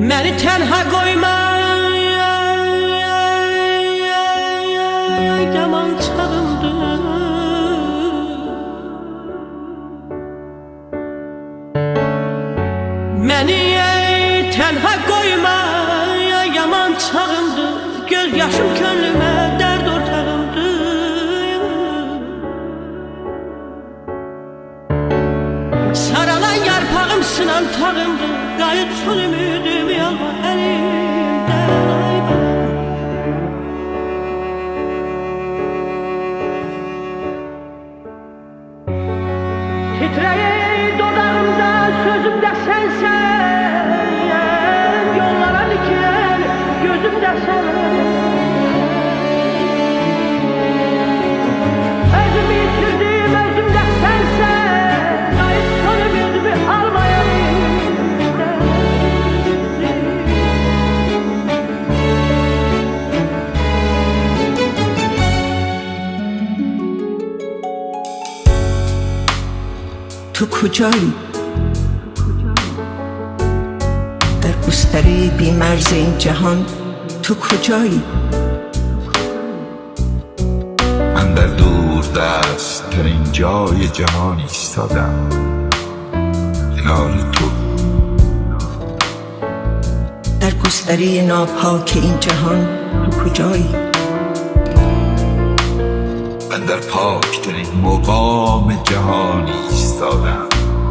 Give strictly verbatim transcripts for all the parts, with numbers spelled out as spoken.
Məni tənha qoyma, yaman çağımdır. Məni tənha qoyma, yaman çağımdır. Göz yaşım könlümə dərd ortağımdır. Saralan yarpağım sınan tağımdır. Qayıt son ümidim yalvar əlimdən ayba. Titrəyir dodağımda sözümdə sənsən, yollara dikən gözümdə sən. Özümü itirdim özümdə sənsən, qayıt son ümidimi almayan elimdən. تو کجایی؟ در گستره بی مرز این جهان تو کجایی؟ من در دور دست ترین جای جهان ایستادم کنار تو. در گستره ناپاک این جهان تو کجایی؟ من در پاک ترین مقام جهان ایستادم.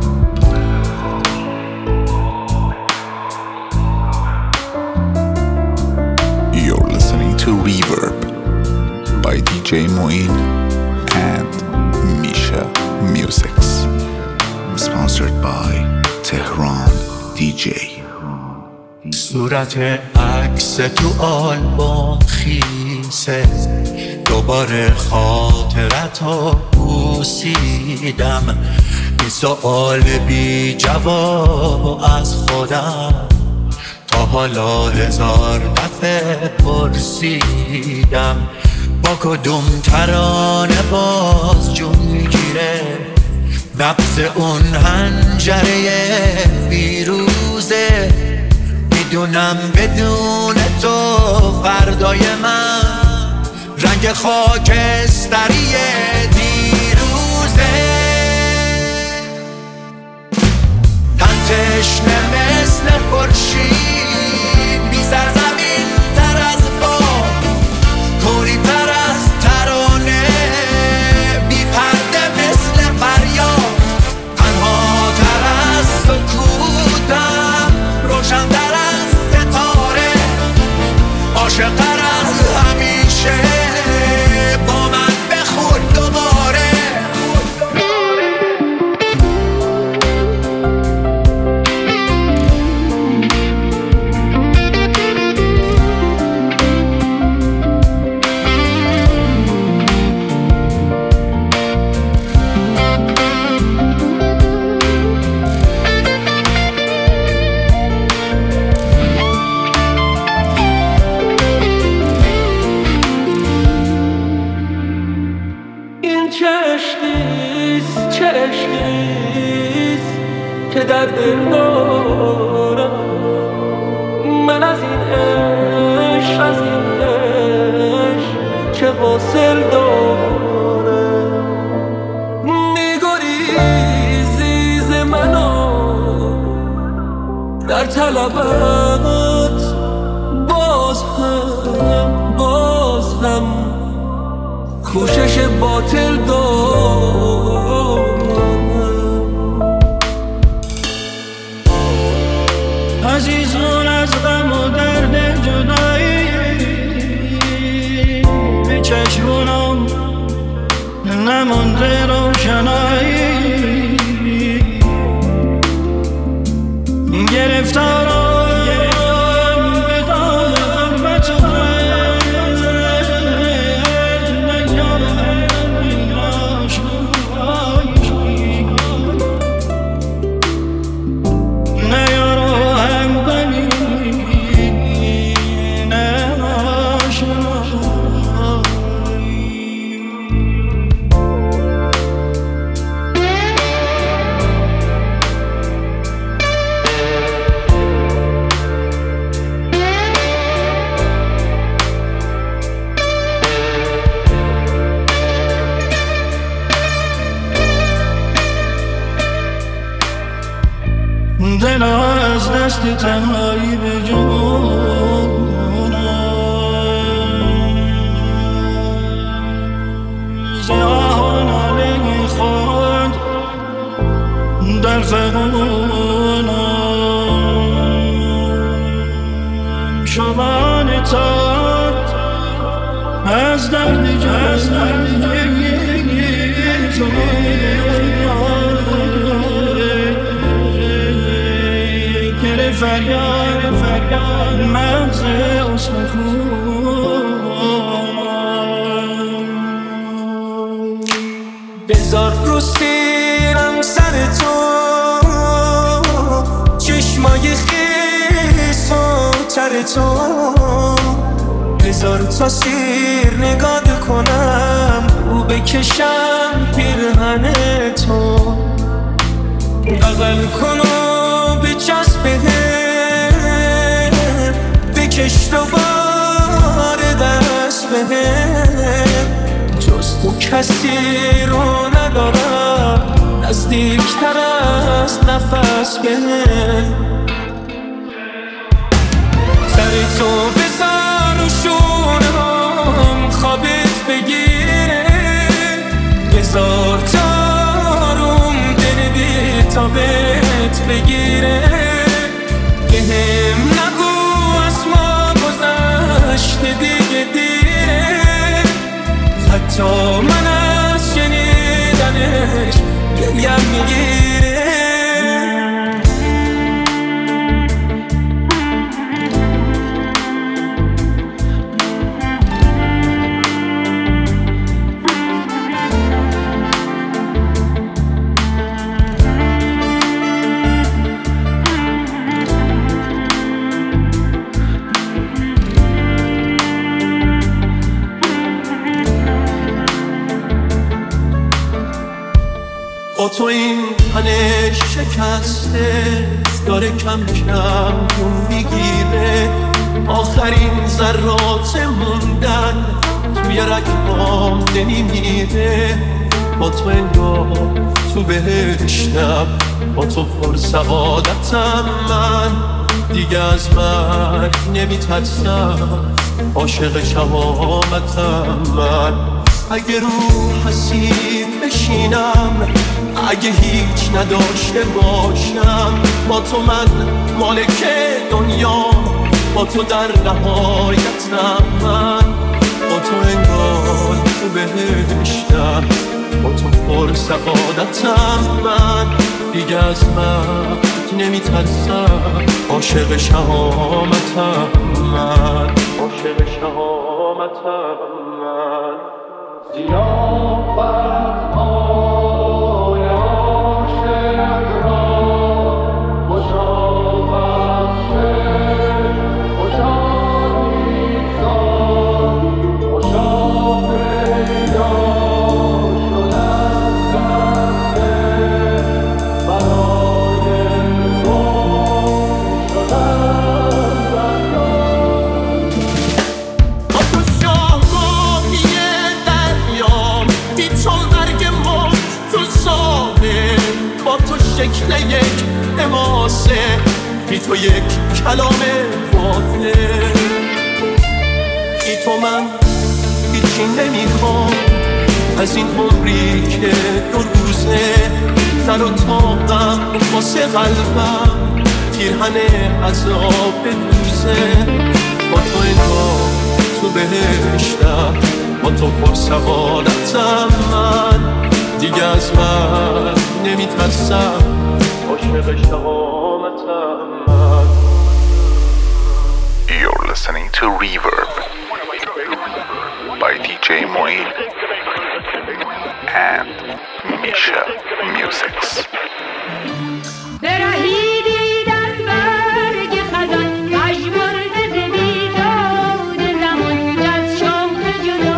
You're listening to Reverb by دی جی Moin and Misha Musics, sponsored by Tehran دی جی. صورت عکس تو آلبوم خیسه، دوباره خاطرتو بوسیدم. این سؤال بی جواب از خودم تا حالا هزار دفعه پرسیدم. با کدوم ترانه باز جون گیره نبض اون حنجره فیروزه. میدونم بدون تو فردای من رنگ خاکستری دیروزه. تن تشنه مثل خورشید بی سرزمین تر از باد، کوری تر از ترانه، بی پرده مثل فریاد. تنها تر از سکوتم، روشن تر از ستاره، عاشق تر از همیشه. با من بخون دوباره. که در دل دارم من از این عشق، از این عشق که حاصل دارم. میگریزی ز منو در طلبت، باز هم باز هم کوشش باطل دارم. عزیزان از غم و درد جدایی به چشمونم نمانده روشنایی. گرفتارم به دامن تو نیارم این آشنایی، نیارم این آشنایی. هستی تنهایی به جونم زیان علیه خود در زبونم شبان تاد از درد جزایی گره فریاد فریاد مغز استخون بذار رو سیرم سر تو چشمای خیس و تر تو بذار تا سیر نگاه کنم رو بکشم پیرهن تو بغل کن و بچسب بهم بکش دوباره دست بهم جز تو کسی رو ندارم نزدیکتر از نفس بهم سر تو بزن و شونه هم خوابت بگیره بذار تاروم دل بی تابت بگیره بهم نگو از ما گذشته دیگه دیره حتی من از شنیدنش گریم میگیره با تو این تنش شکسته داره کم کم جون میگیره آخرین ذرات موندن توی رگام نمیمیره با تو انگار تو بهشتم با تو پر سعادتم من دیگه از مرگ نمیترسم عاشق شهامتم من اگه رو حسیر بشینم اگه هیچ نداشته باشم با تو من مالک دنیا با تو در نهایتم من با تو انگار تو بهشتم با تو پر سعادتم من دیگه از مرگ نمیترسم عاشق شهامتم من عاشق شهامتم من زیافت آی عاشق را خوشا بخشه خوشا نیزان خوشا پیدا شدن کرده برای گم شدن زندان با تو شاهگاهی دریام بی تو مرگ ما تو ساده با تو شکل یک حماسه بی تو یک کلام واضح بی تو من هیچی نمیخوام از این عمری که دو روزه در و تاقم واسه قلبم پیرهن عذاب دوزه با تو انگار تو بهشتم با تو پر سعادتم من دیگه از من نمیترسم عاشق شهامتم من. You're listening to Reverb by D J Moin and Misha Musics. برهیدی در برگ خزان پژمرده ز بیداد زمان از شوق جدا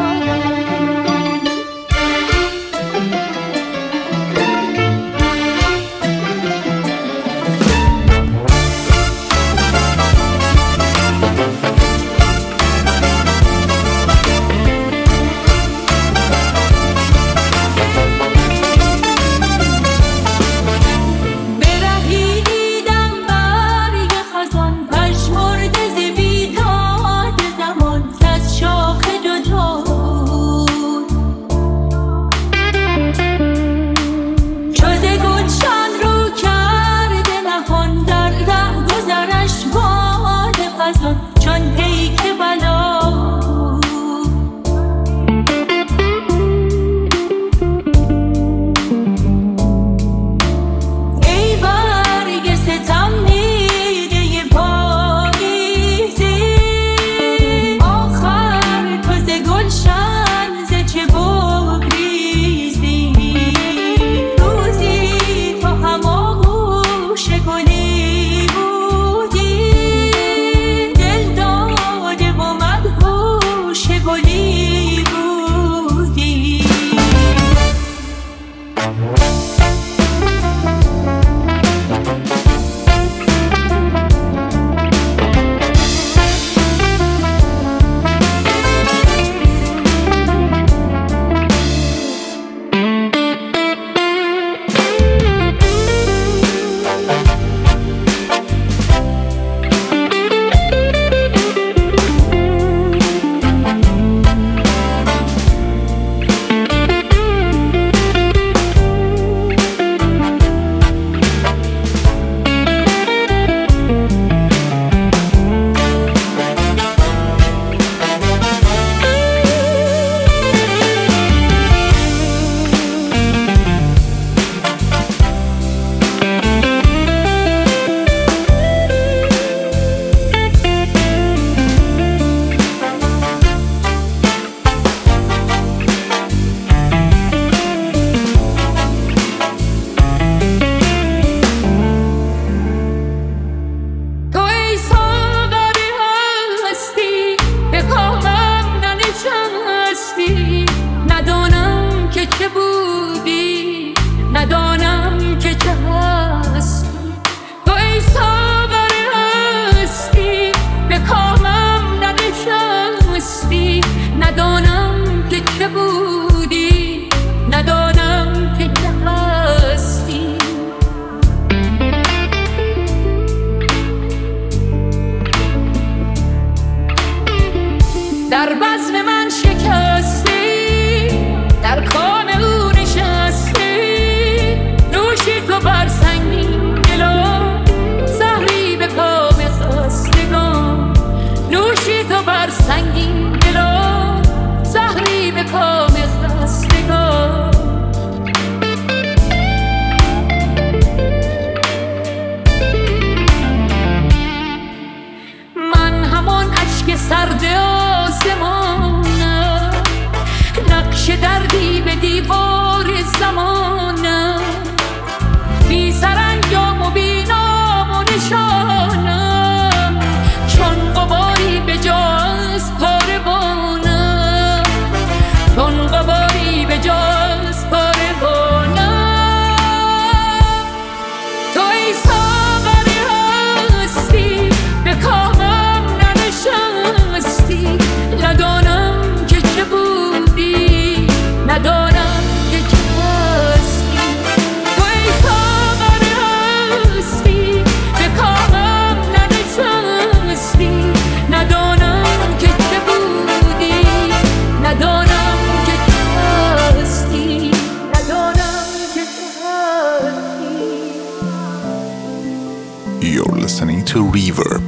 to Reverb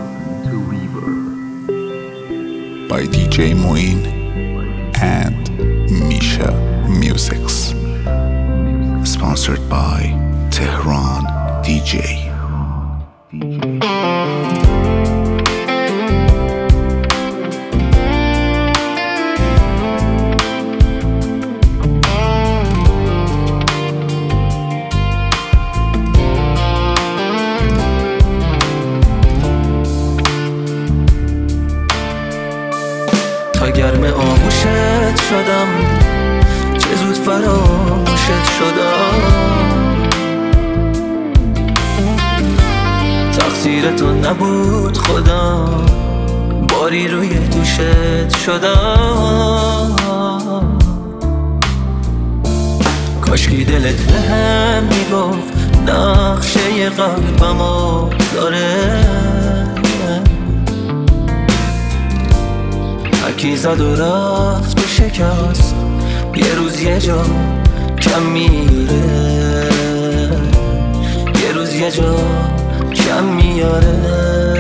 by D J Moeen and Misha Musics. Sponsored by Tehran دی جی. تا گرم آغوشت شدم چه زود فراموشت شدم، تقصیر تو نبود خودم باری روی دوشت شدم. کاشکی دلت بهم میگفت نقشه قلبمو داره، هرکی زد و رفت و شکست یه روز یه جا کم میره، یه روز یه جا کم میاره.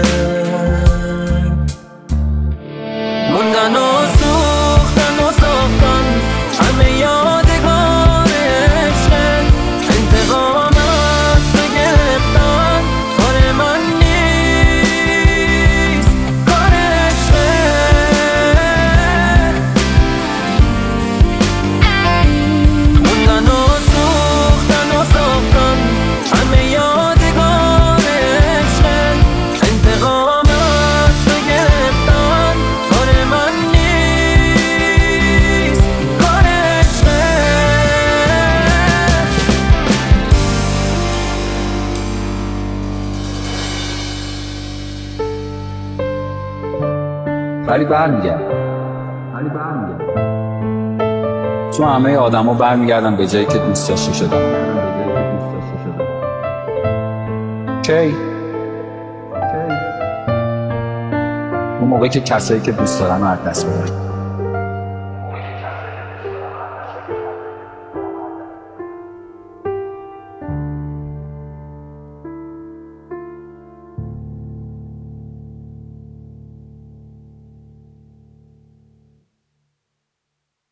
موندن و سوختن و ساختن همه یادگار عشقه، انتقام از تو گرفتن کار من نیست، کار عشقه. موندن و سوختن و ساختن همه یادگار عشقه، انتقام از تو گرفتن کار من نیست، کار عشقه. ولی برمیگرد ولی برمیگرد چون همه آدم ها برمیگردن به جایی که دوست داشته شدن. کی؟ اون موقعی که کسایی که دوست دارن رو از دست بدن.